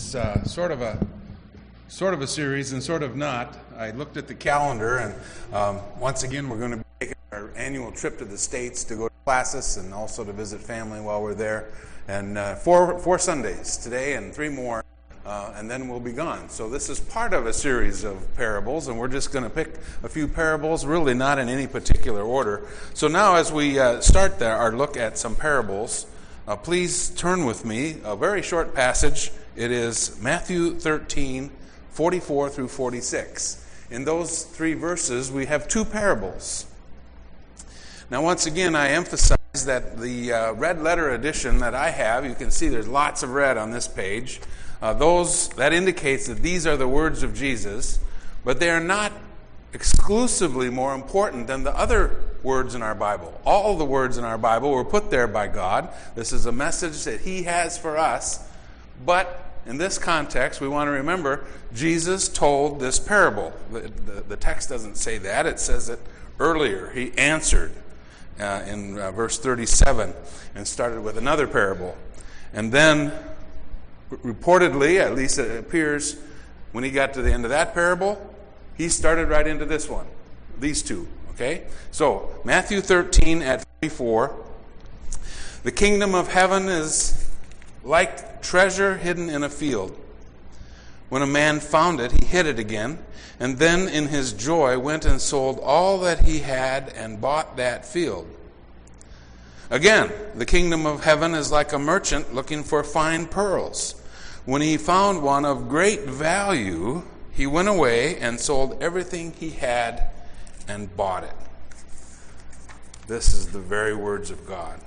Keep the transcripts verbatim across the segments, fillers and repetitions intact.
It's uh, sort of a sort of a series and sort of not. I looked at the calendar, and um, once again, we're going to be taking our annual trip to the States to go to classes and also to visit family while we're there. And uh, four four Sundays today, and three more, uh, and then we'll be gone. So this is part of a series of parables, and we're just going to pick a few parables, really not in any particular order. So now, as we uh, start there, our look at some parables. Uh, please turn with me, a very short passage. It is Matthew thirteen, forty-four through forty-six. In those three verses, we have two parables. Now, once again, I emphasize that the uh, red letter edition that I have, you can see there's lots of red on this page. Uh, those that indicates that these are the words of Jesus, but they are not exclusively more important than the other words in our Bible. All the words in our Bible were put there by God. This is a message that He has for us. But in this context, we want to remember Jesus told this parable. The, the, the text doesn't say that. It says it earlier. He answered uh, in uh, verse thirty-seven and started with another parable. And then, reportedly, at least it appears, when he got to the end of that parable, he started right into this one. These two. Okay? So, Matthew thirteen at forty-four. The kingdom of heaven is like treasure hidden in a field. When a man found it, he hid it again, and then in his joy went and sold all that he had and bought that field. Again, the kingdom of heaven is like a merchant looking for fine pearls. When he found one of great value, he went away and sold everything he had and bought it. This is the very words of God.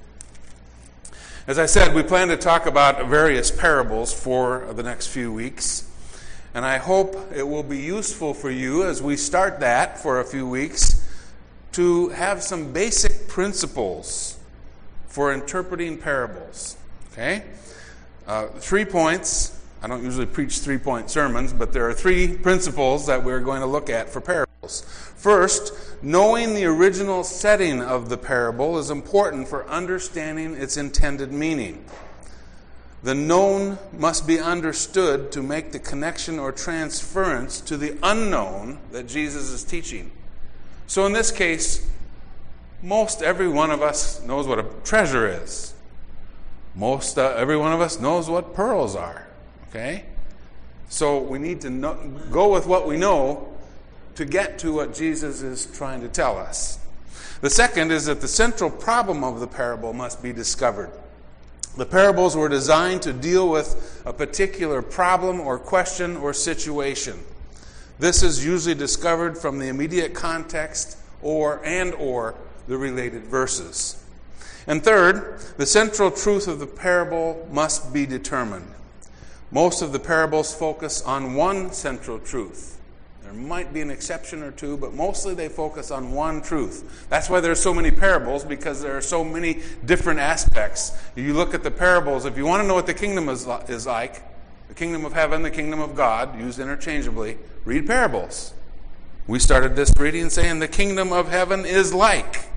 As I said, we plan to talk about various parables for the next few weeks. And I hope it will be useful for you as we start that for a few weeks to have some basic principles for interpreting parables. Okay? Uh, three points. I don't usually preach three-point sermons, but there are three principles that we're going to look at for parables. First, knowing the original setting of the parable is important for understanding its intended meaning. The known must be understood to make the connection or transference to the unknown that Jesus is teaching. So in this case, most every one of us knows what a treasure is. Most uh, every one of us knows what pearls are. Okay? So we need to know, go with what we know to get to what Jesus is trying to tell us. The second is that the central problem of the parable must be discovered. The parables were designed to deal with a particular problem or question or situation. This is usually discovered from the immediate context or and or the related verses. And third, the central truth of the parable must be determined. Most of the parables focus on one central truth. There might be an exception or two, but mostly they focus on one truth. That's why there are so many parables, because there are so many different aspects. You look at the parables, if you want to know what the kingdom is, is like, the kingdom of heaven, the kingdom of God, used interchangeably, read parables. We started this reading saying the kingdom of heaven is like.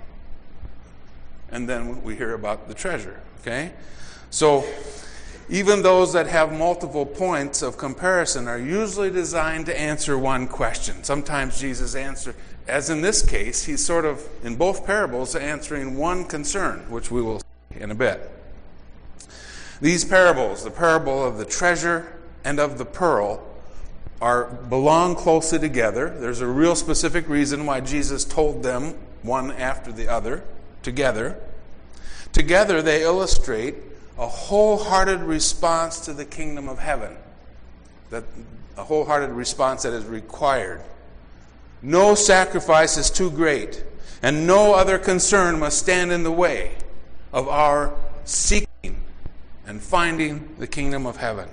And then we hear about the treasure. Okay? So, even those that have multiple points of comparison are usually designed to answer one question. Sometimes Jesus answers, as in this case, he's sort of, in both parables, answering one concern, which we will see in a bit. These parables, the parable of the treasure and of the pearl, are belong closely together. There's a real specific reason why Jesus told them one after the other, together. Together they illustrate a wholehearted response to the kingdom of heaven. That a wholehearted response that is required. No sacrifice is too great, and no other concern must stand in the way of our seeking and finding the kingdom of heaven.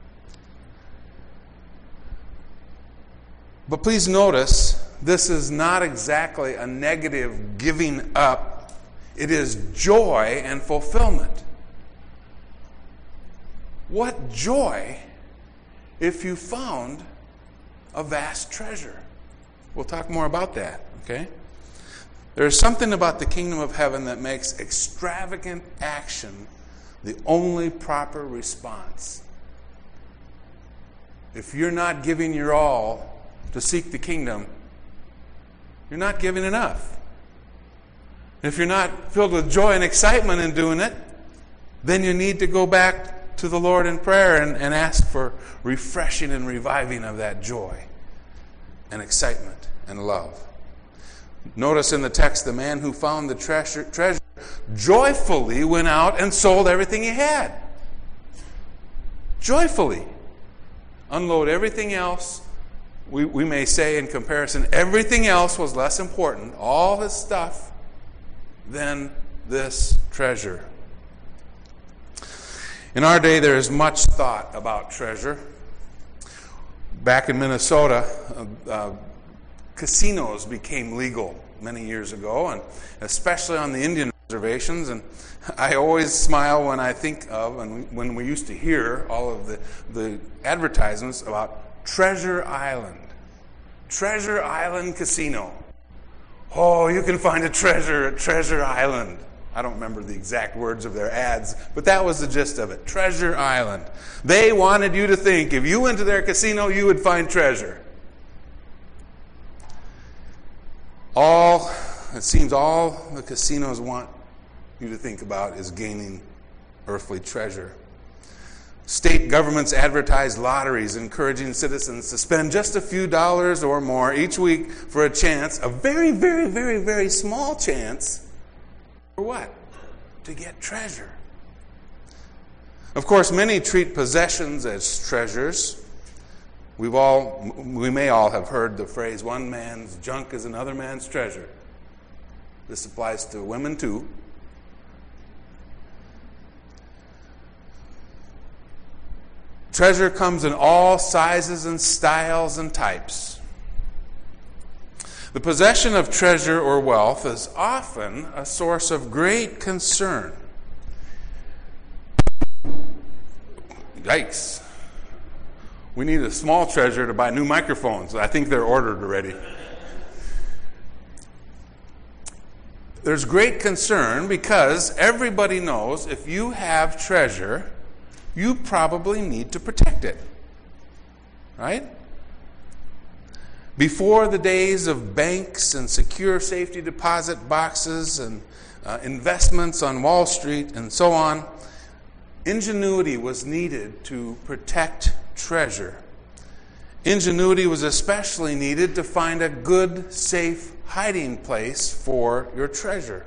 But please notice, this is not exactly a negative giving up. It is joy and fulfillment. What joy if you found a vast treasure. We'll talk more about that, okay? There's something about the kingdom of heaven that makes extravagant action the only proper response. if you're not giving your all to seek the kingdom, you're not giving enough. If you're not filled with joy and excitement in doing it, then you need to go back to the Lord in prayer and, and ask for refreshing and reviving of that joy and excitement and love. Notice in the text, the man who found the treasure, treasure joyfully went out and sold everything he had. Joyfully. Unload everything else. We, we may say in comparison, everything else was less important, all his stuff, than this treasure. In our day, there is much thought about treasure. Back in Minnesota, uh, uh, casinos became legal many years ago, and especially on the Indian reservations. And I always smile when I think of, and when we used to hear all of the, the advertisements about Treasure Island. Treasure Island Casino. Oh, you can find a treasure at Treasure Island. I don't remember the exact words of their ads, but that was the gist of it. Treasure Island. They wanted you to think if you went to their casino, you would find treasure. All, it seems all the casinos want you to think about is gaining earthly treasure. State governments advertise lotteries encouraging citizens to spend just a few dollars or more each week for a chance, a very, very, very, very small chance, for what? To get treasure. Of course, many treat possessions as treasures. We've all, we may all have heard the phrase, one man's junk is another man's treasure. This applies to women too. Treasure comes in all sizes and styles and types. The possession of treasure or wealth is often a source of great concern. Yikes. We need a small treasure to buy new microphones. I think they're ordered already. There's great concern because everybody knows if you have treasure, you probably need to protect it. Right? Before the days of banks and secure safety deposit boxes and uh, investments on Wall Street and so on, ingenuity was needed to protect treasure. Ingenuity was especially needed to find a good, safe hiding place for your treasure.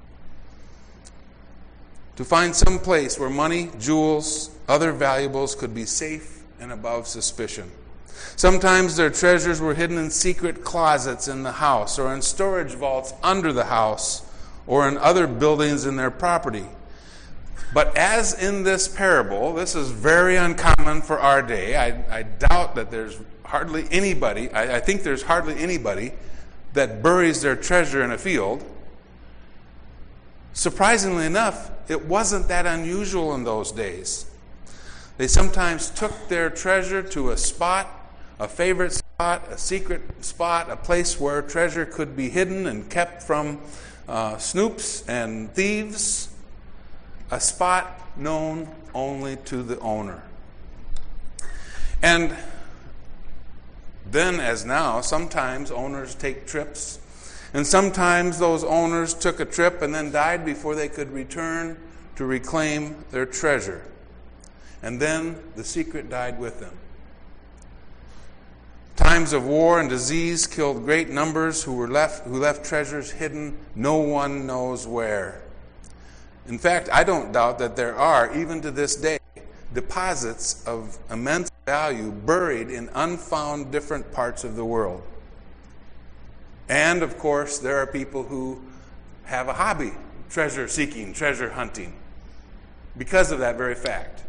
To find some place where money, jewels, other valuables could be safe and above suspicion. Sometimes their treasures were hidden in secret closets in the house or in storage vaults under the house or in other buildings in their property. But as in this parable, this is very uncommon for our day. I, I doubt that there's hardly anybody, I, I think there's hardly anybody that buries their treasure in a field. Surprisingly enough, it wasn't that unusual in those days. They sometimes took their treasure to a spot, a favorite spot, a secret spot, a place where treasure could be hidden and kept from uh, snoops and thieves, a spot known only to the owner. And then, as now, sometimes owners take trips, and sometimes those owners took a trip and then died before they could return to reclaim their treasure. And then the secret died with them. Times of war and disease killed great numbers who were left who left treasures hidden no one knows where. In fact, I don't doubt that there are, even to this day, deposits of immense value buried in unfound different parts of the world. And, of course, there are people who have a hobby, treasure seeking, treasure hunting, because of that very fact.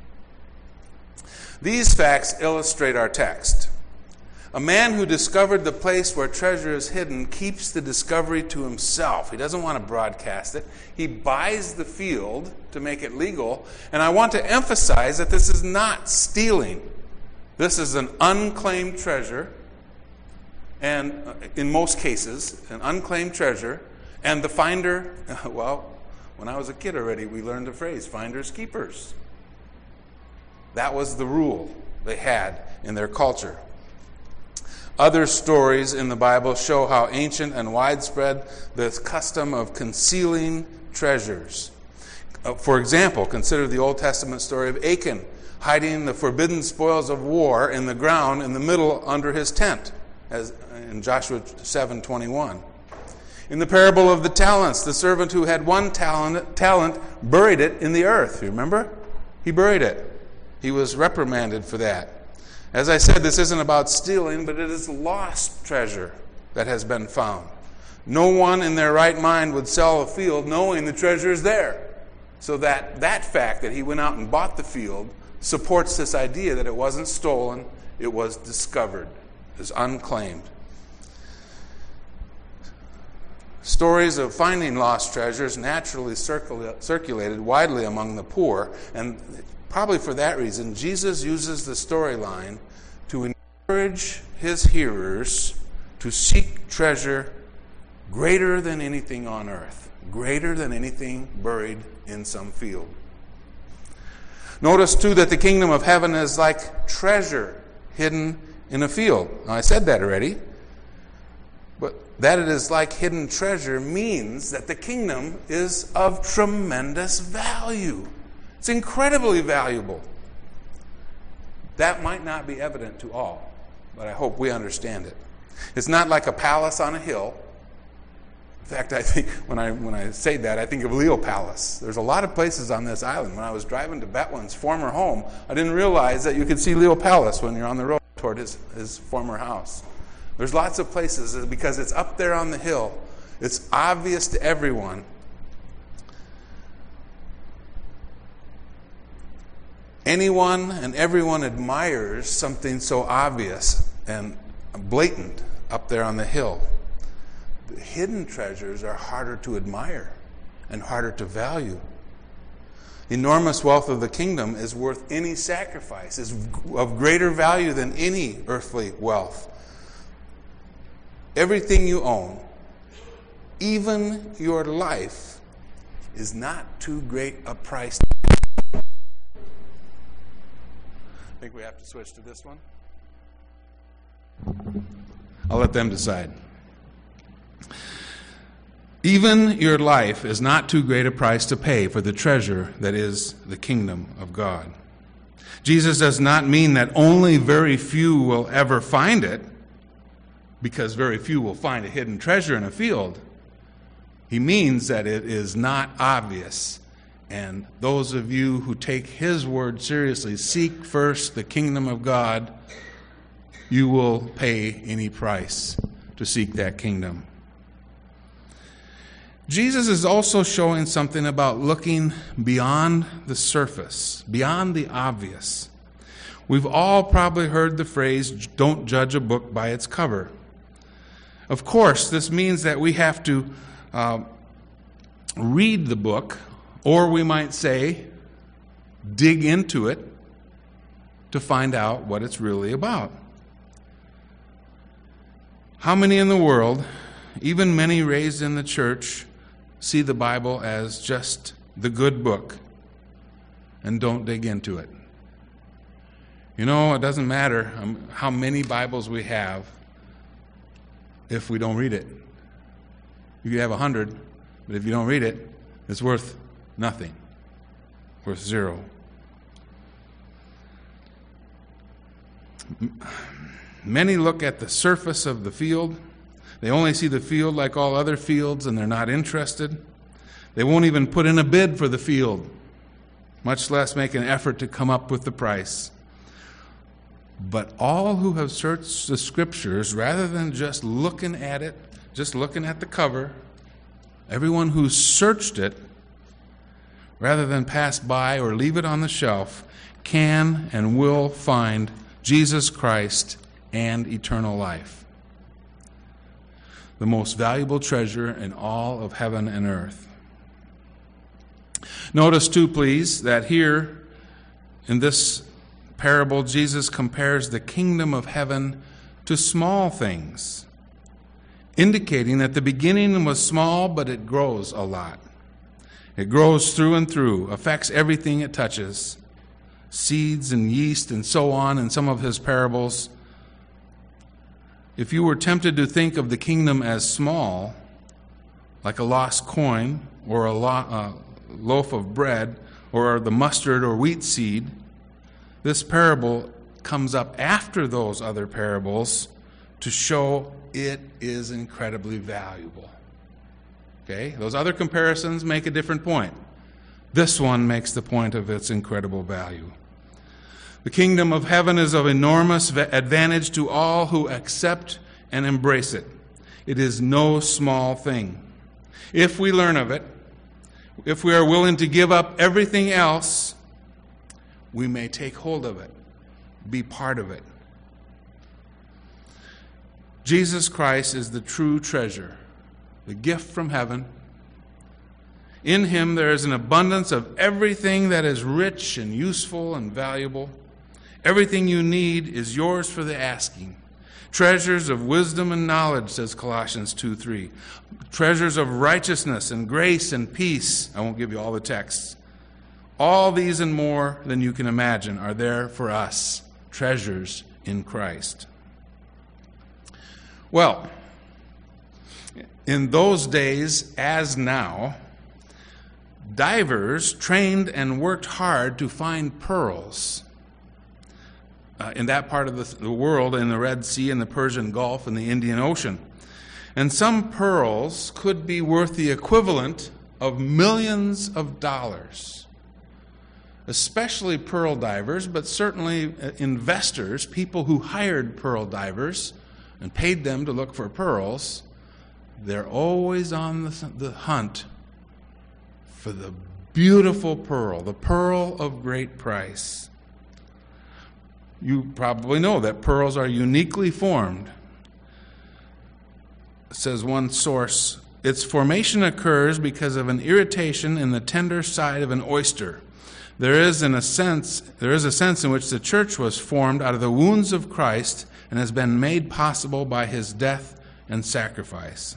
These facts illustrate our text. A man who discovered the place where treasure is hidden keeps the discovery to himself. He doesn't want to broadcast it. He buys the field to make it legal. And I want to emphasize that this is not stealing. This is an unclaimed treasure. And in most cases, an unclaimed treasure. And the finder, well, when I was a kid already, we learned the phrase, finders keepers. That was the rule they had in their culture. Other stories in the Bible show how ancient and widespread the custom of concealing treasures. Uh, for example, consider the Old Testament story of Achan hiding the forbidden spoils of war in the ground in the middle under his tent, as in Joshua seven twenty-one. In the parable of the talents, the servant who had one talent, talent buried it in the earth. You remember? He buried it. He was reprimanded for that. As I said, this isn't about stealing, but it is lost treasure that has been found. No one in their right mind would sell a field knowing the treasure is there. So that, that fact that he went out and bought the field supports this idea that it wasn't stolen, it was discovered, it was unclaimed. Stories of finding lost treasures naturally circula- circulated widely among the poor, and probably for that reason, Jesus uses the storyline to encourage his hearers to seek treasure greater than anything on earth, greater than anything buried in some field. Notice, too, that the kingdom of heaven is like treasure hidden in a field. Now, I said that already, but that it is like hidden treasure means that the kingdom is of tremendous value. It's incredibly valuable. That might not be evident to all, but I hope we understand it. It's not like a palace on a hill. In fact, I think when I when I say that, I think of Leo Palace. There's a lot of places on this island. When I was driving to Betwin's former home, I didn't realize that you could see Leo Palace when you're on the road toward his, his former house. There's lots of places because it's up there on the hill. It's obvious to everyone. Anyone and everyone admires something so obvious and blatant up there on the hill. The hidden treasures are harder to admire and harder to value. The enormous wealth of the kingdom is worth any sacrifice, is of greater value than any earthly wealth. Everything you own, even your life, is not too great a price. I think we have to switch to this one. I'll let them decide. Even your life is not too great a price to pay for the treasure that is the kingdom of God. Jesus does not mean that only very few will ever find it, because very few will find a hidden treasure in a field. He means that it is not obvious. And those of you who take his word seriously, seek first the kingdom of God, you will pay any price to seek that kingdom. Jesus is also showing something about looking beyond the surface, beyond the obvious. We've all probably heard the phrase, "Don't judge a book by its cover." Of course, this means that we have to uh, read the book, or we might say, dig into it to find out what it's really about. How many in the world, even many raised in the church, see the Bible as just the good book and don't dig into it? You know, it doesn't matter how many Bibles we have if we don't read it. You could have a hundred, but if you don't read it, it's worth nothing, worth zero. Many look at the surface of the field. They only see the field like all other fields, and they're not interested. They won't even put in a bid for the field, much less make an effort to come up with the price. But all who have searched the Scriptures, rather than just looking at it, just looking at the cover, everyone who's searched it, rather than pass by or leave it on the shelf, can and will find Jesus Christ and eternal life, the most valuable treasure in all of heaven and earth. Notice too, please, that here in this parable, Jesus compares the kingdom of heaven to small things, indicating that the beginning was small, but it grows a lot. It grows through and through, affects everything it touches. seeds and yeast and so on in some of his parables. If you were tempted to think of the kingdom as small, like a lost coin or a lo- uh, loaf of bread or the mustard or wheat seed, this parable comes up after those other parables to show it is incredibly valuable. Okay? Those other comparisons make a different point. This one makes the point of its incredible value. The kingdom of heaven is of enormous advantage to all who accept and embrace it. It is no small thing. If we learn of it, if we are willing to give up everything else, we may take hold of it, be part of it. Jesus Christ is the true treasure, the gift from heaven. In him there is an abundance of everything that is rich and useful and valuable. Everything you need is yours for the asking. Treasures of wisdom and knowledge, says Colossians two three. Treasures of righteousness and grace and peace. I won't give you all the texts. All these and more than you can imagine are there for us. Treasures in Christ. Well, in those days, as now, divers trained and worked hard to find pearls. Uh, in that part of the, the world, in the Red Sea and the Persian Gulf and the Indian Ocean. And some pearls could be worth the equivalent of millions of dollars. Especially pearl divers, but certainly investors, people who hired pearl divers and paid them to look for pearls, they're always on the, the hunt for the beautiful pearl, the pearl of great price. You probably know that pearls are uniquely formed. Says one source, its formation occurs because of an irritation in the tender side of an oyster. There is, in a sense, there is a sense in which the church was formed out of the wounds of Christ and has been made possible by his death and sacrifice.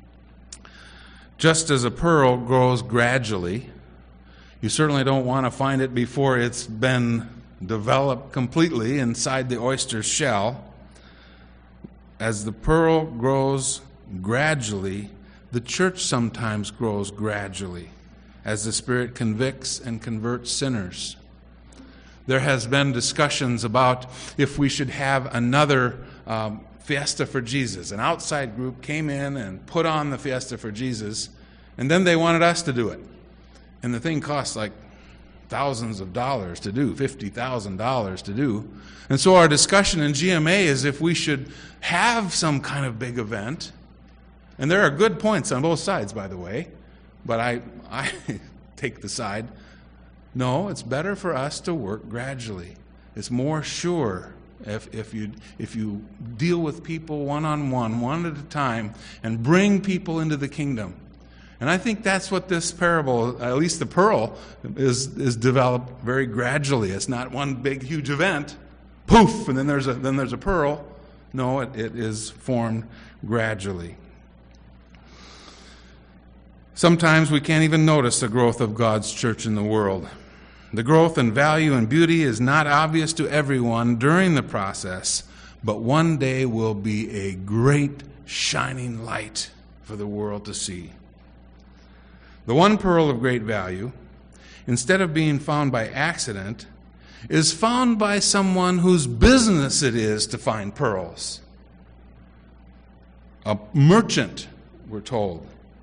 Just as a pearl grows gradually, you certainly don't want to find it before it's been developed completely inside the oyster's shell. As the pearl grows gradually, the church sometimes grows gradually as the Spirit convicts and converts sinners. There has been discussions about if we should have another um, Fiesta for Jesus. An outside group came in and put on the Fiesta for Jesus, and then they wanted us to do it. And the thing cost like thousands of dollars to do, fifty thousand dollars to do. And so our discussion in G M A is if we should have some kind of big event. And there are good points on both sides, by the way, but I, I take the side. No, it's better for us to work gradually. It's more sure if, if, you, if you deal with people one-on-one, one at a time, and bring people into the kingdom. And I think that's what this parable, at least the pearl, is is developed very gradually. It's not one big, huge event, poof, and then there's a then there's a pearl. No, it, it is formed gradually. Sometimes we can't even notice the growth of God's church in the world. The growth and value and beauty is not obvious to everyone during the process, but one day will be a great shining light for the world to see. The one pearl of great value, instead of being found by accident, is found by someone whose business it is to find pearls. A merchant, we're told.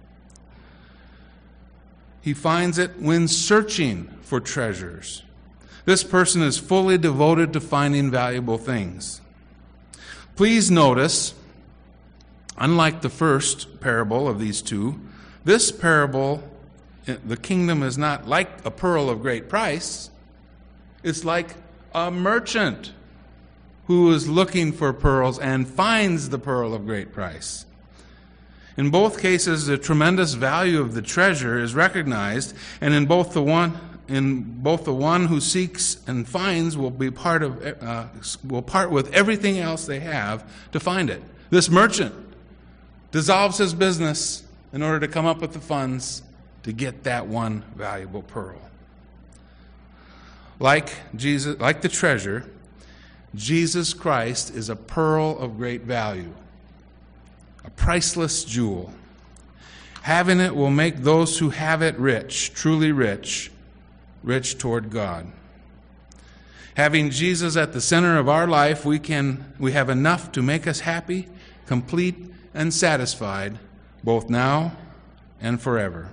He finds it when searching for treasures. This person is fully devoted to finding valuable things. Please notice, unlike the first parable of these two, this parable, the kingdom is not like a pearl of great price. It's like a merchant who is looking for pearls and finds the pearl of great price. In both cases, the tremendous value of the treasure is recognized, and in both the one in both the one who seeks and finds will be part of uh, will part with everything else they have to find it. This merchant dissolves his business in order to come up with the funds to get that one valuable pearl. like Jesus, like the treasure, Jesus Christ is a pearl of great value, a priceless jewel. Having it will make those who have it rich, truly rich, rich toward God. Having Jesus at the center of our life, we can we have enough to make us happy, complete, and satisfied, both now and forever.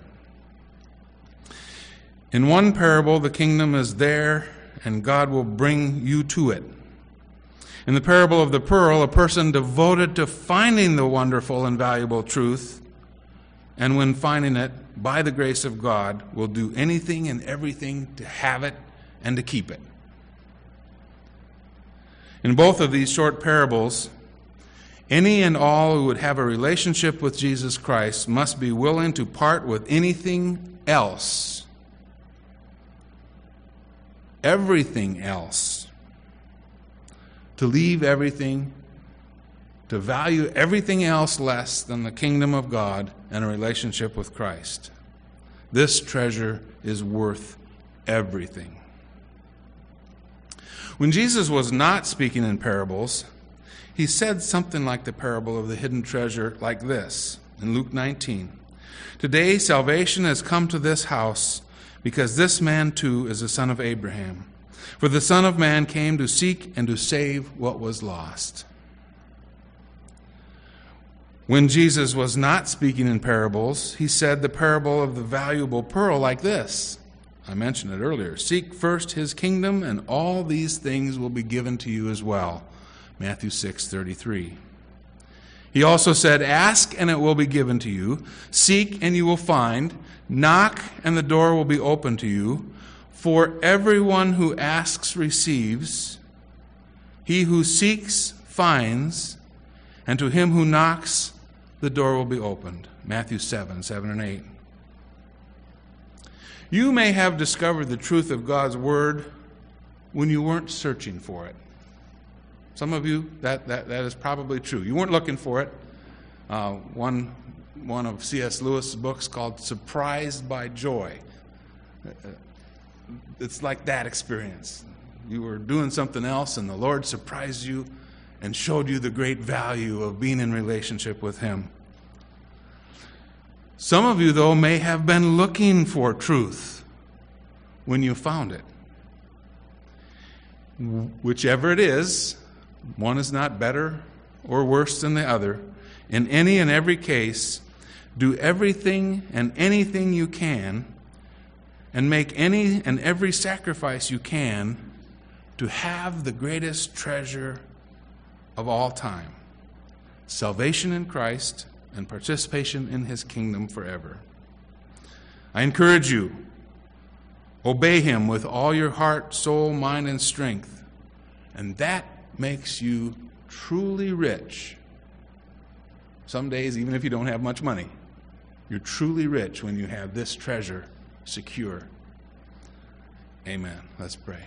In one parable, the kingdom is there, and God will bring you to it. In the parable of the pearl, a person devoted to finding the wonderful and valuable truth, and when finding it, by the grace of God, will do anything and everything to have it and to keep it. In both of these short parables, any and all who would have a relationship with Jesus Christ must be willing to part with anything else, everything else, to leave everything, to value everything else less than the kingdom of God and a relationship with Christ. This treasure is worth everything. When Jesus was not speaking in parables, he said something like the parable of the hidden treasure, like this in Luke nineteen. Today salvation has come to this house, because this man too is a son of Abraham. For the Son of Man came to seek and to save what was lost. When Jesus was not speaking in parables, he said the parable of the valuable pearl like this. I mentioned it earlier. Seek first his kingdom, and all these things will be given to you as well. Matthew six thirty-three. He also said, ask and it will be given to you. Seek and you will find. Knock and the door will be opened to you. For everyone who asks receives. He who seeks finds. And to him who knocks, the door will be opened. Matthew seven, seven and eight. You may have discovered the truth of God's word when you weren't searching for it. Some of you, that, that, that is probably true. You weren't looking for it. Uh, one, one of C S Lewis's books called Surprised by Joy. It's like that experience. You were doing something else and the Lord surprised you and showed you the great value of being in relationship with him. Some of you, though, may have been looking for truth when you found it. Whichever it is, one is not better or worse than the other. In any and every case, do everything and anything you can and make any and every sacrifice you can to have the greatest treasure of all time, salvation in Christ and participation in his kingdom forever. I encourage you, obey him with all your heart, soul, mind, and strength, and that makes you truly rich. Some days, even if you don't have much money, you're truly rich when you have this treasure secure. Amen. Let's pray.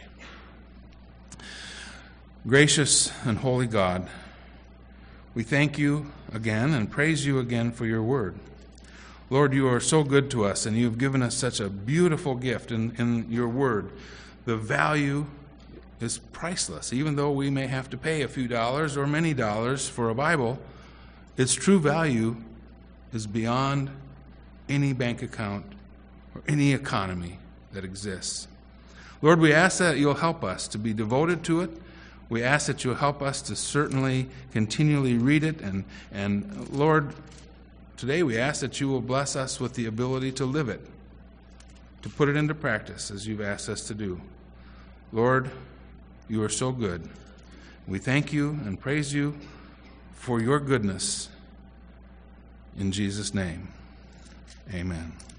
Gracious and holy God, we thank you again and praise you again for your word. Lord, you are so good to us, and you've given us such a beautiful gift in, in your word. The value is priceless. Even though we may have to pay a few dollars or many dollars for a Bible, its true value is beyond any bank account or any economy that exists. Lord, we ask that you'll help us to be devoted to it. We ask that you'll help us to certainly continually read it. And, and Lord, today we ask that you will bless us with the ability to live it, to put it into practice as you've asked us to do. Lord, you are so good. We thank you and praise you for your goodness. In Jesus' name, amen.